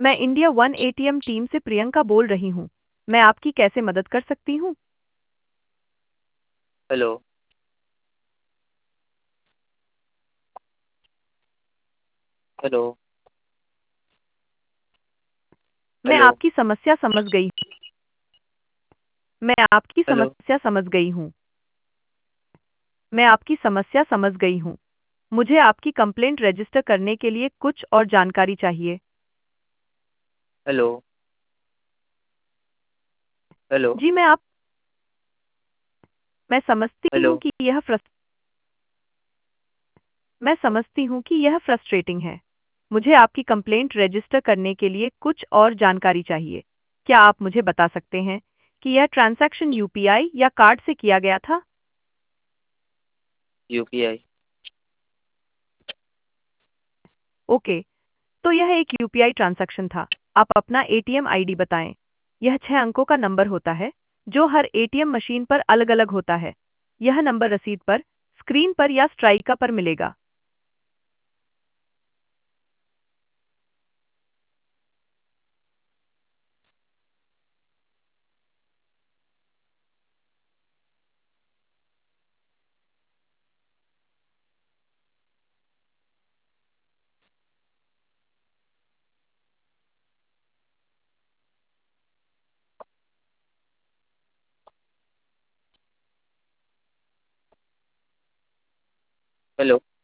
मैं India one ATM team से प्रियंका बोल रही हूँ। मैं आपकी कैसे मदद कर सकती हूँ? हेलो। हेलो। मैं हेलो। आपकी समस्या समझ गई। मैं आपकी हेलो। समस्या समझ गई हूँ। मैं आपकी समस्या समझ गई हूँ। मुझे आपकी कंप्लेंट रजिस्टर करने के लिए कुछ और जानकारी चाहिए। हेलो। हेलो। जी मैं समझती हेलो। हूँ कि मैं समझती हूँ कि यह फ्रस्ट्रेटिंग है। मुझे आपकी कंप्लेंट रजिस्टर करने के लिए कुछ और जानकारी चाहिए। क्या आप मुझे बता सकते हैं कि यह ट्रांजैक्शन यूपीआई या कार्ड से किया गया था? यूपीआई। ओके, तो यह एक यूपीआई ट्रांजैक्शन था। आप अपना एटीएम आईडी बताएं। यह 6 अंकों का नंबर होता है, जो हर एटीएम मशीन पर अलग-अलग होता है। यह नंबर रसीद पर, स्क्रीन पर या स्ट्राइका पर मिलेगा। हेलो।